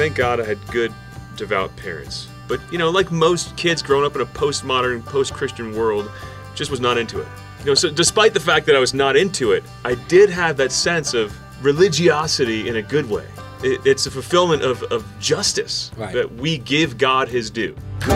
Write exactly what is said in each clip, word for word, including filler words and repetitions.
thank God I had good, devout parents. But, you know, like most kids growing up in a postmodern, post-Christian world, just was not into it. You know, so despite the fact that I was not into it, I did have that sense of religiosity in a good way. It, it's a fulfillment of, of justice, right, that we give God his due.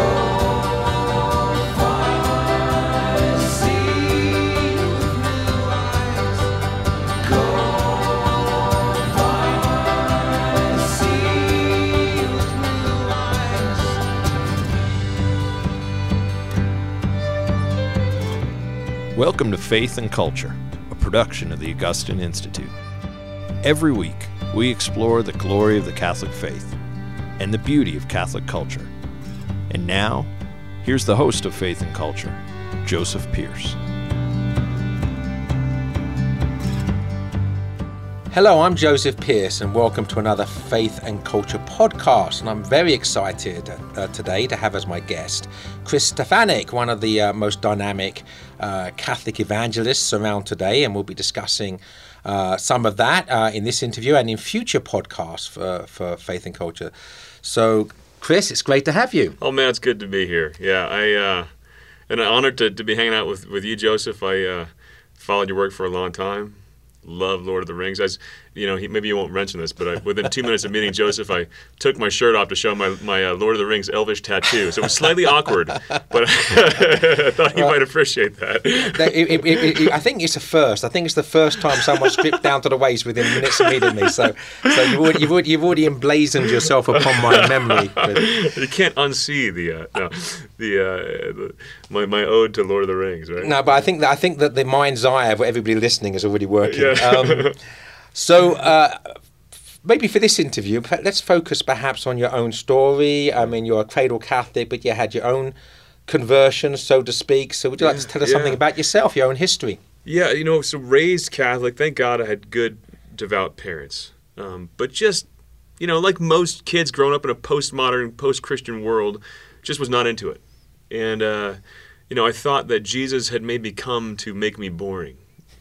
Welcome to Faith and Culture, a production of the Augustine Institute. Every week, we explore the glory of the Catholic faith and the beauty of Catholic culture. And now, here's the host of Faith and Culture, Joseph Pearce. Hello, I'm Joseph Pearce, and welcome to another Faith and Culture podcast. And I'm very excited uh, today to have as my guest Chris Stefanik, one of the uh, most dynamic uh, Catholic evangelists around today, and we'll be discussing uh, some of that uh, in this interview and in future podcasts for, for Faith and Culture. So, Chris, it's great to have you. Oh man, it's good to be here. Yeah, I uh, and I'm honored to, to be hanging out with, with you, Joseph. I uh, followed your work for a long time. Love Lord of the Rings. I was, you know, he, maybe you won't mention this, but I, within two minutes of meeting Joseph, I took my shirt off to show my, my uh, Lord of the Rings elvish tattoo. So it was slightly awkward, but I thought he might appreciate that. It, it, it, it, I think it's a first. I think it's the first time someone stripped down to the waist within minutes of meeting me. So, so you've, already, you've, already, you've already emblazoned yourself upon my memory. You can't unsee the uh, no, the, uh, the my my ode to Lord of the Rings, right? No, but I think that I think that the mind's eye of everybody listening is already working. Yeah. Um, so uh, maybe for this interview, let's focus perhaps on your own story. I mean, you're a cradle Catholic, but you had your own conversion, so to speak. So would you like yeah, to tell us yeah. something about yourself, your own history? Yeah, you know, so raised Catholic. Thank God I had good, devout parents. Um, but just, you know, like most kids growing up in a postmodern, post-Christian world, just was not into it. And, uh, you know, I thought that Jesus had maybe come to make me boring.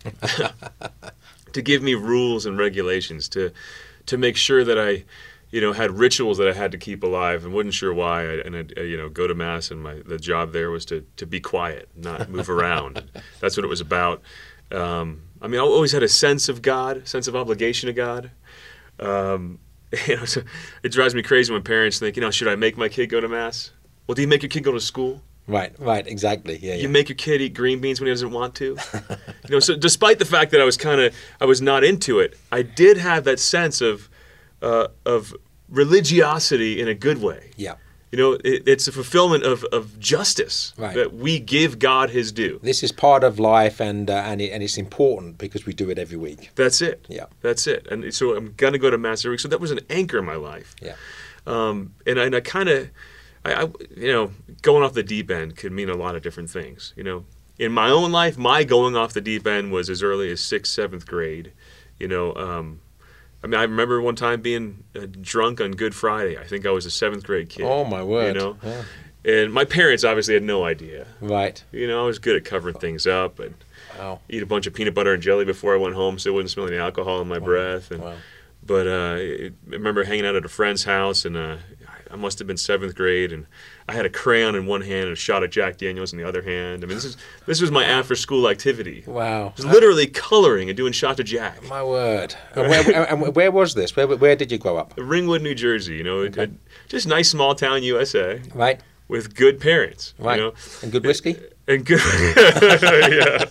To give me rules and regulations, to to make sure that I, you know, had rituals that I had to keep alive, and wasn't sure why. I, and I'd, you know, go to mass, and my the job there was to to be quiet, not move around. That's what it was about. Um, I mean, I always had a sense of God, a sense of obligation to God. Um, you know, so it drives me crazy when parents think, you know, should I make my kid go to mass? Well, do you make your kid go to school? Right, right, exactly. Yeah, you yeah. make your kid eat green beans when he doesn't want to. You know, so despite the fact that I was kind of, I was not into it, I did have that sense of, uh, of religiosity in a good way. Yeah. You know, it, it's a fulfillment of, of justice, right, that we give God his due. This is part of life, and uh, and, it, and it's important because we do it every week. That's it. Yeah. That's it. And so I'm going to go to Mass every week. So that was an anchor in my life. Yeah. Um, and I, and I kind of, I, I, you know, going off the deep end could mean a lot of different things. You know, in my own life, my going off the deep end was as early as sixth, seventh grade. You know, um, I mean, I remember one time being uh, drunk on Good Friday. I think I was a seventh grade kid. Oh my word! You know, yeah. And my parents obviously had no idea. Right. You know, I was good at covering things up and wow. eat a bunch of peanut butter and jelly before I went home, so it wouldn't smell any alcohol in my wow. breath. And wow. but uh, I remember hanging out at a friend's house, and uh, I must have been seventh grade, and I had a crayon in one hand and a shot of Jack Daniels in the other hand. I mean, this is this was my after-school activity. Wow! It was literally coloring and doing shots of Jack. My word! And where, and where was this? Where where did you grow up? Ringwood, New Jersey. You know, okay. it, just nice small town U S A. Right. With good parents. Right. You know? And good whiskey. And good. Yeah.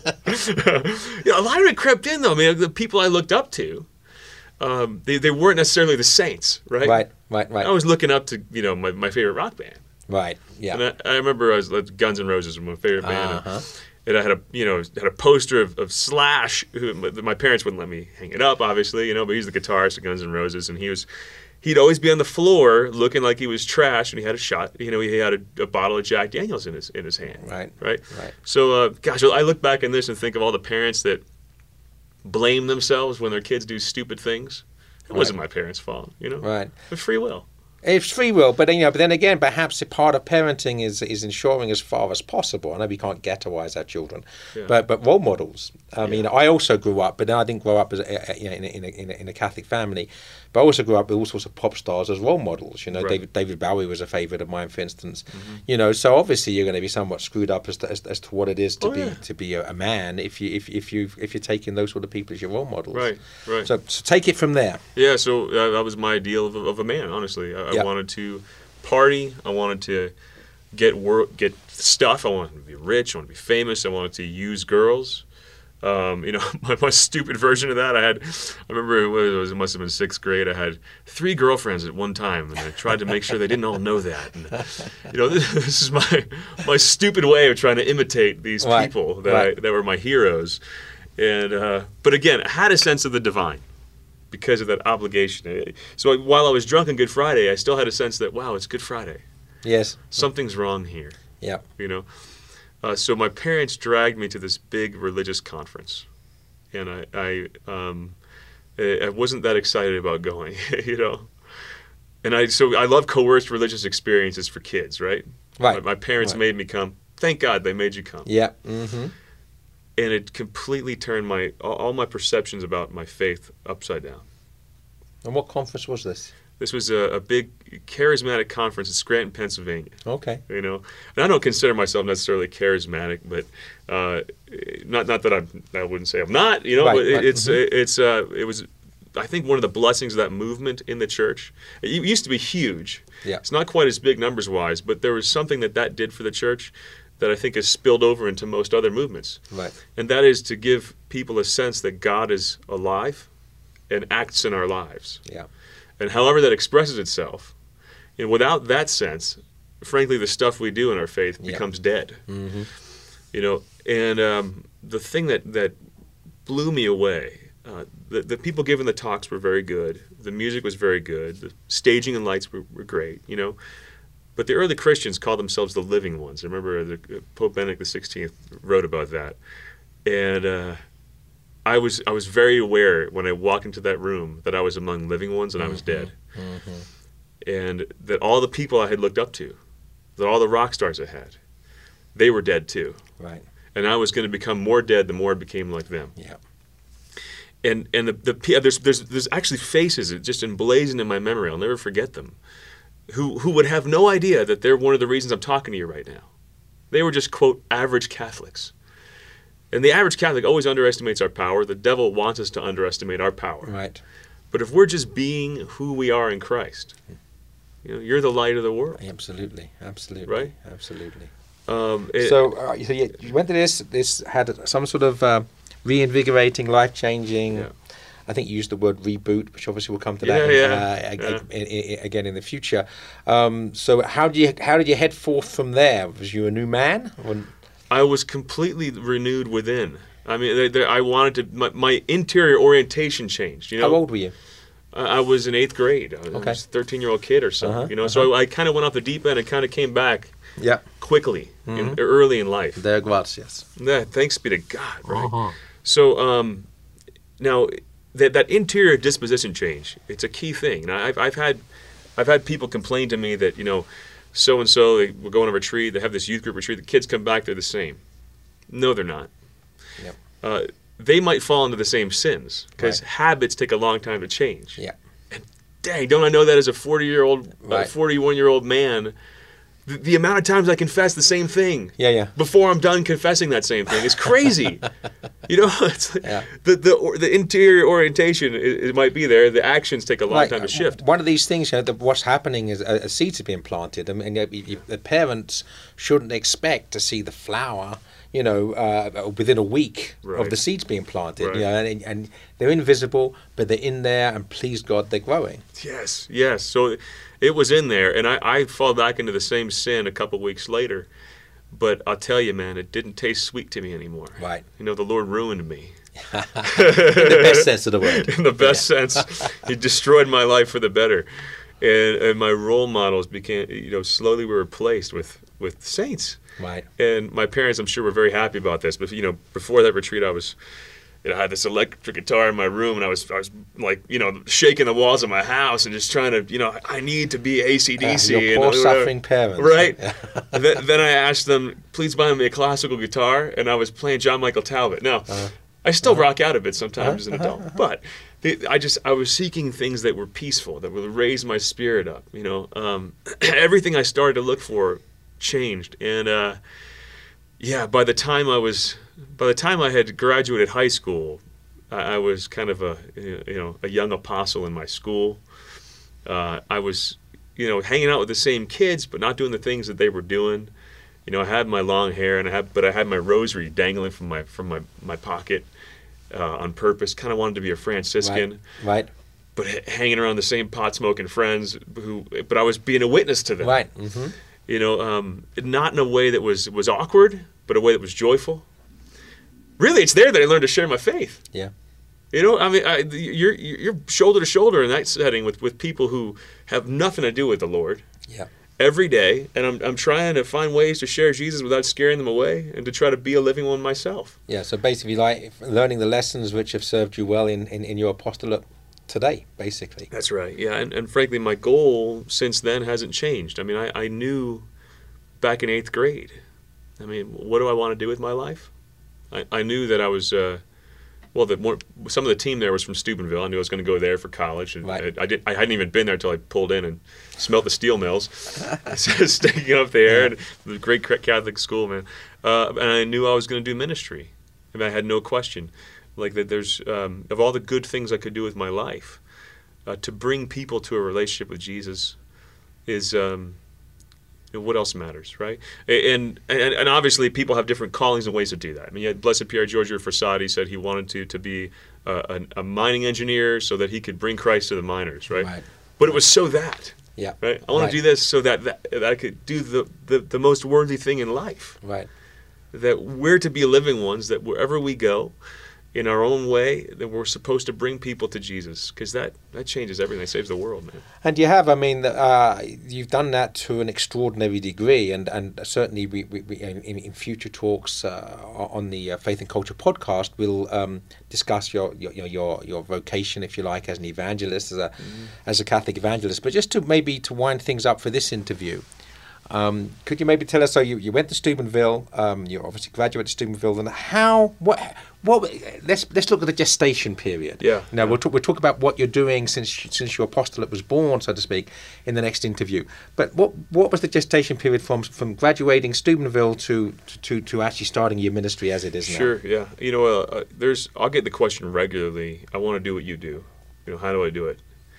Yeah. A lot of it crept in though. I mean, the people I looked up to. Um, they, they weren't necessarily the saints, right? Right, right, right. I was looking up to, you know, my, my favorite rock band. Right, yeah. And I, I remember I was like, Guns N' Roses was my favorite band. Uh-huh. And I had a, you know, had a poster of, of Slash. Who, my parents wouldn't let me hang it up, obviously, you know, but he's the guitarist of Guns N' Roses, and he was, he'd always be on the floor looking like he was trash, and he had a shot, you know, he had a, a bottle of Jack Daniels in his in his hand. Right, right, right. So, uh, gosh, I look back on this and think of all the parents that blame themselves when their kids do stupid things. It right. wasn't my parents' fault, you know. Right. It was free will. It's free will, but then, you know, but then again, perhaps a part of parenting is is ensuring as far as possible. I know we can't ghettoize our children, Yeah. but but role models. I Yeah. mean, I also grew up, but I didn't grow up as a, you know, in a, in a, in a, in a Catholic family. But I also grew up with all sorts of pop stars as role models. You know, Right. David David Bowie was a favorite of mine, for instance. Mm-hmm. You know, so obviously you're going to be somewhat screwed up as to, as, as to what it is to Oh, be yeah. to be a, a man if you if if you if you're taking those sort of people as your role models. Right, right. So, so take it from there. Yeah, so uh, that was my ideal of, a- of a man. Honestly, I, Yeah. I wanted to party. I wanted to get work, get stuff. I wanted to be rich. I wanted to be famous. I wanted to use girls. Um, you know, my, my stupid version of that. I had. I remember it was. It must have been sixth grade. I had three girlfriends at one time, and I tried to make sure they didn't all know that. And, you know, this, this is my my stupid way of trying to imitate these Right, people that right. I, that were my heroes. And uh, but again, I had a sense of the divine because of that obligation. So while I was drunk on Good Friday, I still had a sense that, wow, it's Good Friday. Yes. Something's wrong here, Yeah. you know. Uh, so my parents dragged me to this big religious conference, and I, I, um, I I wasn't that excited about going, you know. And I, so I love coerced religious experiences for kids, right? Right. My, my parents Right. made me come. Thank God they made you come. Yeah. Mm-hmm. And it completely turned my all all my perceptions about my faith upside down. And what conference was this? This was a, a big charismatic conference in Scranton, Pennsylvania. Okay. You know, and I don't consider myself necessarily charismatic, but uh, not not that I'm, I wouldn't say I'm not. You know, Right, but it, right, it's mhm. it's uh, it was, I think, one of the blessings of that movement in the church. It used to be huge. Yeah. It's not quite as big numbers wise, but there was something that that did for the church that I think has spilled over into most other movements, Right. and that is to give people a sense that God is alive and acts in our lives. Yeah. And however that expresses itself, and without that sense, frankly, the stuff we do in our faith Yeah. becomes dead. Mm-hmm. You know, and um, the thing that, that blew me away, uh, the, the people giving the talks were very good. The music was very good. The staging and lights were, were great, you know. But the early Christians called themselves the living ones. I remember the, Pope Benedict the sixteenth wrote about that. And uh, I was I was very aware when I walked into that room that I was among living ones and I was dead. Mm-hmm. And that all the people I had looked up to, that all the rock stars I had, they were dead too. Right. And I was going to become more dead the more I became like them. Yeah. And and the, the there's there's there's actually faces that just emblazoned in my memory. I'll never forget them. Who who would have no idea that they're one of the reasons I'm talking to you right now. They were just, quote, average Catholics. And the average Catholic always underestimates our power. The devil wants us to underestimate our power. Right. But if we're just being who we are in Christ, you know, you're the light of the world. Absolutely. Absolutely. Right? Absolutely. Um, it- So, uh, so you, you went to this. This had some sort of uh, reinvigorating, life-changing. Yeah. I think you used the word reboot, which obviously we'll come to that Yeah, in, yeah, uh, ag- yeah. ag- i- i- again in the future. Um, so, how did you how did you head forth from there? Was you a new man? Or, I was completely renewed within. I mean, there, there, I wanted to. My, my interior orientation changed. You know, how old were you? I, I was in eighth grade. I was Okay. a thirteen-year-old kid or so. Uh-huh, you know, so I, I kind of went off the deep end and kind of came back Yeah. quickly, in, early in life. There was, yes. Yeah, thanks be to God, right? Uh-huh. So um, now that that interior disposition change, it's a key thing. And I've I've had I've had people complain to me that, you know, so and so they will go on a retreat, they have this youth group retreat, the kids come back, they're the same. No, they're not. Yep. Uh, they might fall into the same sins because Right. habits take a long time to change. Yeah. Dang, don't I know that as a forty-year-old, Right. forty-one-year-old man, the, the amount of times I confess the same thing Yeah, yeah. before I'm done confessing that same thing is crazy. You know, it's like Yeah. the the or, the interior orientation it, it might be there. The actions take a long Like, time to shift. One of these things, you know, that what's happening is a, a seeds are being planted, and, and you, you, the parents shouldn't expect to see the flower, you know, uh, within a week of Right. the seeds being planted. Right. You know, and, and they're invisible, but they're in there, and please God, they're growing. Yes, yes. So it was in there, and I, I fall back into the same sin a couple weeks later. But I'll tell you, man, it didn't taste sweet to me anymore. Right. You know, the Lord ruined me. In the best sense of the word. In the best sense, He destroyed my life for the better, and, and my role models became, you know, slowly were replaced with with saints. Right. And my parents, I'm sure, were very happy about this. But you know, before that retreat, I was, you know, I had this electric guitar in my room, and I was, I was like, you know, shaking the walls of my house and just trying to, you know, I need to be A C D C. Uh, your poor and, suffering parents. Right. then, then I asked them, please buy me a classical guitar, and I was playing John Michael Talbot. Now, uh-huh. I still uh-huh. rock out a bit sometimes uh-huh. as an adult, uh-huh. but the, I just, I was seeking things that were peaceful, that would raise my spirit up, you know. Um, everything I started to look for changed, and uh, yeah, by the time I was... By the time I had graduated high school, I, I was kind of a you know a young apostle in my school. Uh, I was you know hanging out with the same kids, but not doing the things that they were doing. You know, I had my long hair, and I had but I had my rosary dangling from my from my my pocket uh, on purpose. Kind of wanted to be a Franciscan, right? right. But h- hanging around the same pot smoking friends who, but I was being a witness to them, right? Mm-hmm. You know, um, not in a way that was was awkward, but a way that was joyful. Really, it's there that I learned to share my faith. Yeah. You know, I mean, I, you're you're shoulder to shoulder in that setting with, with people who have nothing to do with the Lord. Yeah. Every day, and I'm I'm trying to find ways to share Jesus without scaring them away, and to try to be a living one myself. Yeah. So basically, like learning the lessons which have served you well in, in, in your apostolate today, basically. That's right. Yeah, and, and frankly, my goal since then hasn't changed. I mean, I, I knew back in eighth grade. I mean, what do I want to do with my life? I, I knew that I was, uh, well, the more, some of the team there was from Steubenville. I knew I was going to go there for college. And right. I, I, did, I hadn't even been there until I pulled in and smelled the steel mills, sticking up there. Yeah. And the great Catholic school, man. Uh, and I knew I was going to do ministry. I mean, I had no question. Like that there's, um, of all the good things I could do with my life, uh, to bring people to a relationship with Jesus is... Um, what else matters, right? And, and and obviously people have different callings and ways to do that. I mean, you had Blessed Pier Giorgio Frassati said he wanted to to be a, a, a mining engineer so that he could bring Christ to the miners, right? right. But it was so that, yeah, right? I want right. to do this so that, that, that I could do the, the, the most worthy thing in life. Right. That we're to be living ones, that wherever we go, in our own way, that we're supposed to bring people to Jesus, because that, that changes everything. It saves the world, man. And you have, I mean, uh, you've done that to an extraordinary degree, and, and certainly we, we, we in, in future talks uh, on the uh, Faith and Culture podcast, we'll um, discuss your, your your your vocation, if you like, as an evangelist, as a mm. as a Catholic evangelist. But just to maybe to wind things up for this interview, Um, could you maybe tell us, so you, you went to Steubenville, um, you obviously graduated Steubenville, and how, what, what, let's let's look at the gestation period. Yeah. Now, we'll talk, we'll talk about what you're doing since since your apostolate was born, so to speak, in the next interview. But what what was the gestation period from from graduating Steubenville to, to, to actually starting your ministry as it is now? Sure, yeah. You know, uh, there's, I'll get the question regularly, I want to do what you do. You know, how do I do it?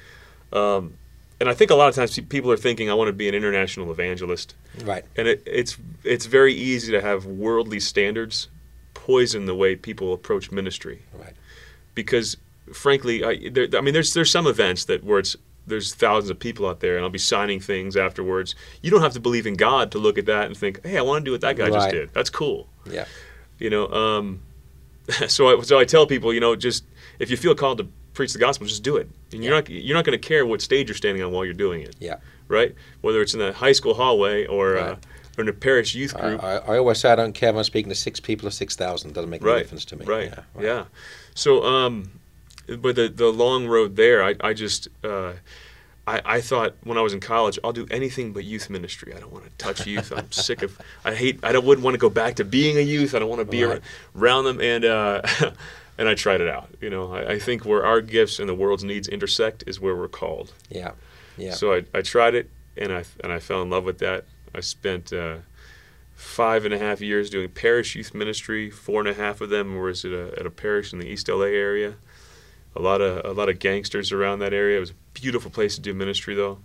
Um, And I think a lot of times people are thinking, I want to be an international evangelist. Right. And it, it's it's very easy to have worldly standards poison the way people approach ministry. Right. Because, frankly, I, there, I mean, there's there's some events that where it's there's thousands of people out there, and I'll be signing things afterwards. You don't have to believe in God to look at that and think, hey, I want to do what that guy right. just did. That's cool. Yeah. You know, um, so I, so I tell people, you know, just if you feel called to preach the gospel, just do it. And you're yeah. not you're not going to care what stage you're standing on while you're doing it. Yeah. Right? Whether it's in a high school hallway or, right. uh, or in a parish youth group. I, I, I always say I don't care if I'm speaking to six people or six thousand. It doesn't make right. any difference to me. Right. Yeah. Right. yeah. So, um, but the the long road there, I, I just, uh, I, I thought when I was in college, I'll do anything but youth ministry. I don't want to touch youth. I'm sick of, I hate, I don't, wouldn't want to go back to being a youth. I don't want to be right. around them. And, uh, And I tried it out. You know, I, I think where our gifts and the world's needs intersect is where we're called. Yeah, yeah. So I, I tried it, and I and I fell in love with that. I spent uh, five and a half years doing parish youth ministry. Four and a half of them was at a at a parish in the East L A area. A lot of a lot of gangsters around that area. It was a beautiful place to do ministry, though.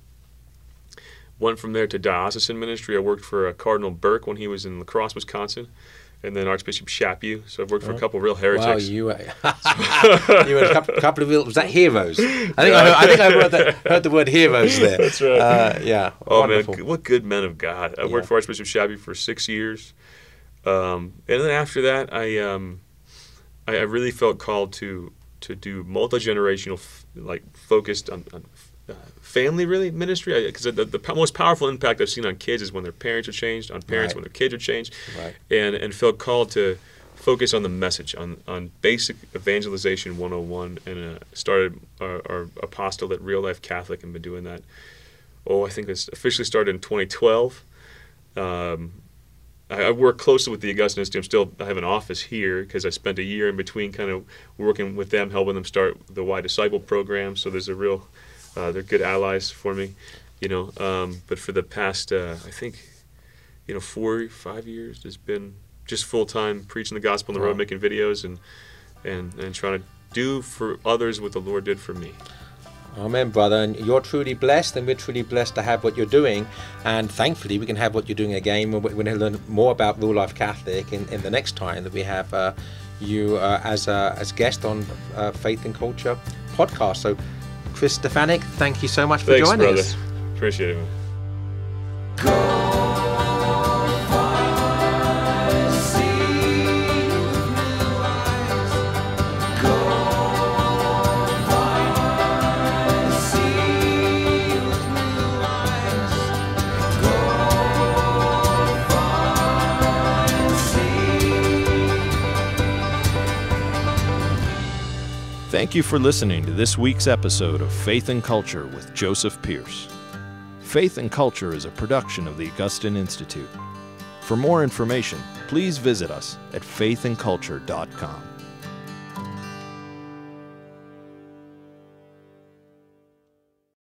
Went from there to diocesan ministry. I worked for uh, Cardinal Burke when he was in La Crosse, Wisconsin. And then Archbishop Chaput. So I've worked for a couple of real heretics. Wow, you were, you were a couple, couple of real, was that heroes? I think I, heard, I, think I heard, the, heard the word heroes there. That's right. Uh, yeah, oh, wonderful. man, what good men of God. I yeah. worked for Archbishop Chaput for six years. Um, and then after that, I, um, I I really felt called to to do multi-generational, f- like focused on, on uh, family, really, ministry. Because the, the p- most powerful impact I've seen on kids is when their parents are changed, on parents right. when their kids are changed. Right. And, and felt called to focus on the message, on, on basic evangelization one oh one, and uh, started our, our apostolate, Real Life Catholic, and been doing that. Oh, I think this officially started in twenty twelve. Um, I, I work closely with the Augustine Institute. I'm still, I have an office here because I spent a year in between kind of working with them, helping them start the Y Disciple program. So there's a real, uh, they're good allies for me, you know. Um, but for the past, uh, I think, you know, four, five years, it's been just full-time preaching the gospel on the road, making videos, and, and, and trying to do for others what the Lord did for me. Amen, brother. And you're truly blessed, and we're truly blessed to have what you're doing. And thankfully, we can have what you're doing again. We're going to learn more about Real Life Catholic in, in the next time that we have uh, you uh, as a as guest on uh, Faith and Culture podcast. So, Chris Stefanick, thank you so much for Thanks, joining brother. us. Appreciate it, man. Thank you for listening to this week's episode of Faith and Culture with Joseph Pierce. Faith and Culture is a production of the Augustine Institute. For more information, please visit us at faith and culture dot com.